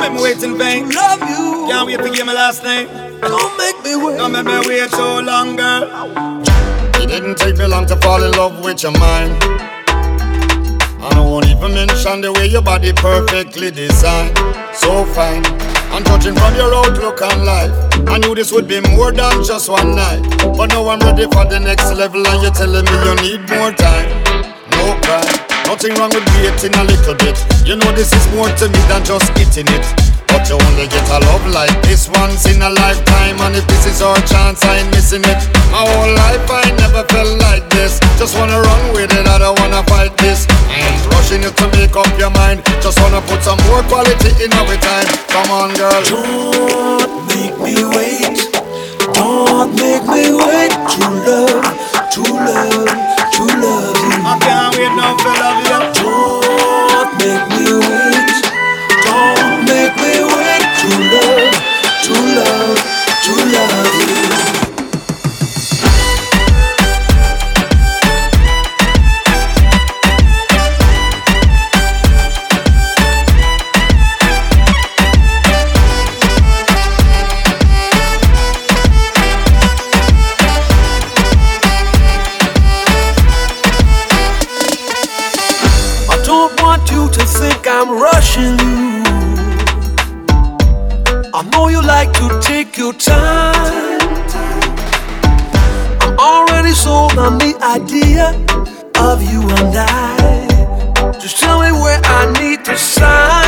make me wait in vain. Love you. Can't wait to give my last name. Don't make me wait. Don't make me wait so long, girl. It didn't take me long to fall in love with your mind. And I won't even mention the way your body perfectly designed. So fine. And judging from your outlook on life, I knew this would be more than just one night. But now I'm ready for the next level, and you're telling me you need more time. No crime, nothing wrong with waiting a little bit. You know this is more to me than just eating it. But you only get a love like this once in a lifetime. And if this is our chance, I ain't missing it. My whole life I never felt like this. Just wanna run with it, I don't wanna fight this. I ain't rushing you to make up your mind. Just wanna put some more quality in our time. Come on, girl. Don't make me wait. Don't make me wait. True love, true love, true love you. I can't wait now for love you. Don't make me wait. Don't make me wait. True love, true love, true love you. I'm rushing you. I know you like to take your time. I'm already sold on the idea of you and I. Just tell me where I need to sign.